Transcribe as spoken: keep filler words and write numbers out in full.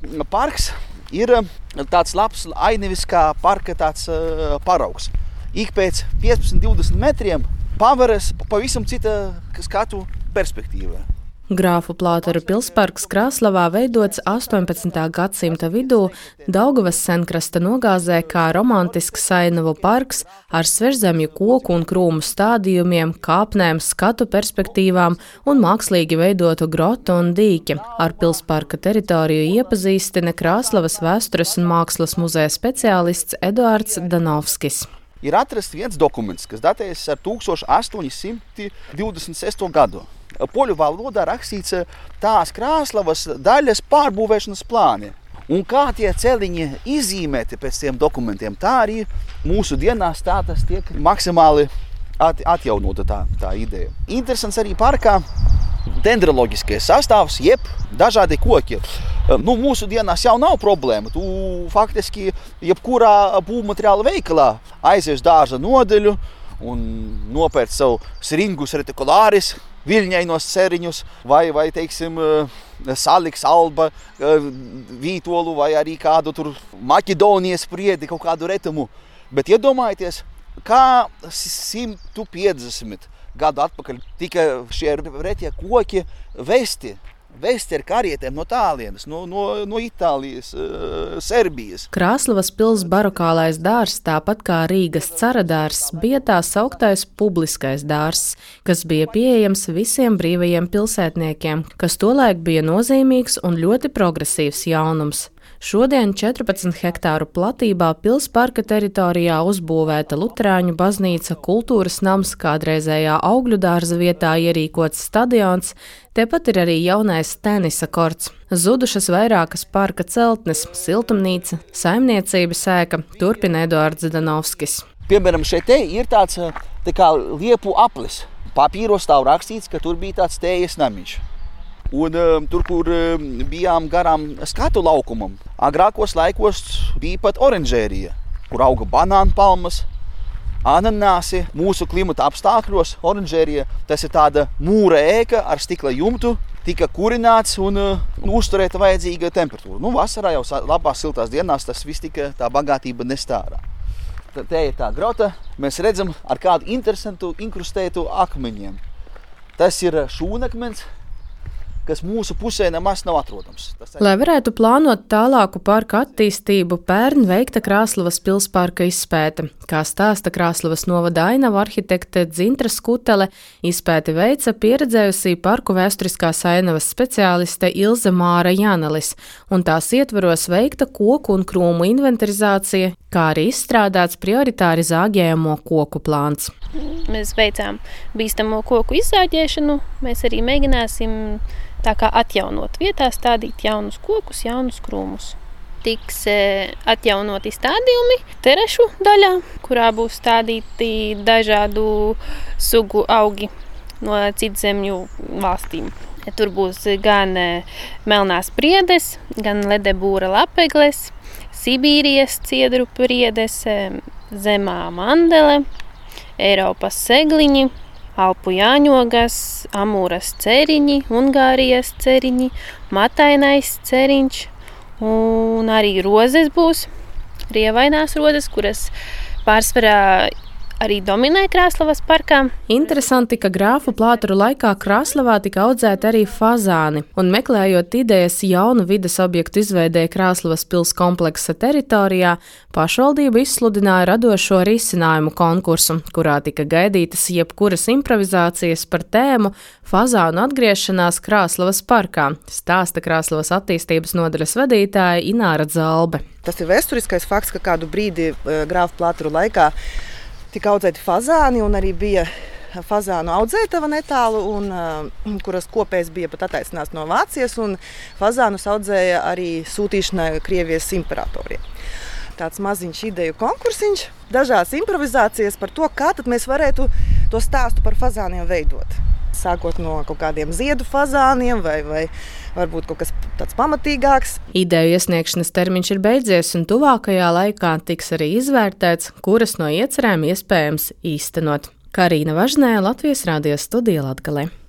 parks ir tāds labs Aineviskā parka tāds uh, paraugs. Ik pēc piecpadsmit divdesmit metriem paveras pavisam cita skatu perspektīva. Grāfu Plāteru pilsparks Krāslavā veidots astoņpadsmitā gadsimta vidū Daugavas senkrasta nogāzē kā romantisks Sainavu parks ar sveržzemju koku un krūmu stādījumiem, kāpnēm, skatu perspektīvām un mākslīgi veidotu grotu un dīķi. Ar pilsparka teritoriju iepazīstina Krāslavas vēstures un mākslas muzeja speciālists Eduards Danovskis. Ir atrasts viens dokuments, kas datējas ar tūkstoš astoņi simti divdesmit sesto gadu. Poļu valodā rakstīts tās Krāslavas daļas pārbūvēšanas plāni. Un kā tie celiņi izzīmēti pēc tiem dokumentiem, tā arī mūsu dienās tā tas tiek maksimāli at, atjaunota tā, tā ideja. Interesants arī parkā dendroloģiskais sastāvs, jeb dažādi koki. Nu, mūsu dienās jau nav problēma. Tu faktiski jebkurā būvmateriāla veikalā aizies dārza nodeļu un nopērc savu sringus retikulāris, viļņainos ceriņus, vai, vai teiksim, saliks alba vītolu, vai arī kādu tur Maķedonijas priedi, kaut kādu retumu. Bet iedomājieties, kā simt piecdesmit gadu atpakaļ tika šie retie koki vesti. Vesti ar karietēm no tālienes, no, no, no Itālijas, uh, Serbijas. Krāslavas pils barokālais dārs, tāpat kā Rīgas cara dārs, bija tā sauktais publiskais dārs, kas bija pieejams visiem brīvajiem pilsētniekiem, kas tolaik bija nozīmīgs un ļoti progresīvs jaunums. Šodien četrpadsmit hektāru platībā pilsparka teritorijā uzbūvēta luterāņu baznīca, kultūras nams, kādreizējā augļu dārza vietā ierīkots stadions, tepat ir arī jaunais tenisa korts. Zudušas vairākas parka celtnes, siltumnīca, saimniecības ēka, turpina Eduards Danovskis. Piemēram, šeit te ir tāds tā kā liepu aplis. Papīros stāv rakstīts, ka tur bija tāds tējas namiņš. Un um, tur, kur um, bijām garām skatu laukumam, agrākos laikos bija pat oranžērija, kur auga banānu palmas, ananāsi. Mūsu klimata apstākļos oranžērija, tas ir tāda mūra ēka ar stikla jumtu, tika kurināts un uh, uzturēta vajadzīga temperatūra. Nu, vasarā jau labās siltās dienās tas viss tika tā bagātība nestārā. Te ir tā grota, mēs redzam ar kādu interesantu inkrustētu akmeņiem. Tas ir šūnakmens, kas mūsu pusē nemaz nav atrodams. Tas... Lai varētu plānot tālāku parka attīstību, pērn veikta Krāslavas pilsparka izpēte. Kā stāsta Krāslavas novada ainavu arhitekte Dzintra Skutele, izpēti veica pieredzējusī parku vēsturiskās ainavas speciāliste Ilze Māra Janelis, un tās ietvaros veikta koku un krūmu inventarizācija, kā arī izstrādāts prioritāri zāģējamo koku plāns. Mēs veicām bīstamo koku izzāģēšanu, mēs arī mēģināsim tā kā atjaunot vietā, stādīt jaunus kokus, jaunus krūmus. Tiks atjaunoti stādījumi terešu daļā, kurā būs stādīti dažādu sugu augi no citzemju valstīm. Tur būs gan melnās priedes, gan ledebūra lapegles, Sibīrijas ciedru priedes, zemā mandele, Eiropas segliņi, Alpu jāņogas, Amūras ceriņi, Ungārijas ceriņi, matainais ceriņš un arī rozes būs, rievainās rozes, kuras pārsvarā arī dominē Krāslavas parkā. Interesanti, ka Grāfu Plāteru laikā Krāslavā tika audzēti arī fazāni, un meklējot idejas jaunu vides objektu izveidē Krāslavas pils kompleksa teritorijā, pašvaldība izsludināja radošo risinājumu konkursu, kurā tika gaidītas jebkuras improvizācijas par tēmu fazānu atgriešanās Krāslavas parkā, stāsta Krāslavas attīstības nodaļas vadītāja Ināra Zalbe. Tas ir vēsturiskais fakts, ka kādu brīdi Grāfu Plāteru laikā tika audzēti fazāni, un arī bija fazānu audzētava netālu, un, uh, kuras kopējs bija pat attaisināts no Vācijas, un fazānus audzēja arī sūtīšanai Krievijas imperatoriem. Tāds maziņš ideju konkursiņš, dažādas improvizācijas par to, kā tad mēs varētu to stāstu par fazāniem veidot. Sākot no kaut kādiem ziedu fazāniem vai, vai varbūt kaut kas tāds pamatīgāks. Ideju iesniegšanas termiņš ir beidzies, un tuvākajā laikā tiks arī izvērtēts, kuras no iecerēm iespējams īstenot. Karīna Važnē, Latvijas radio studija Latgalē.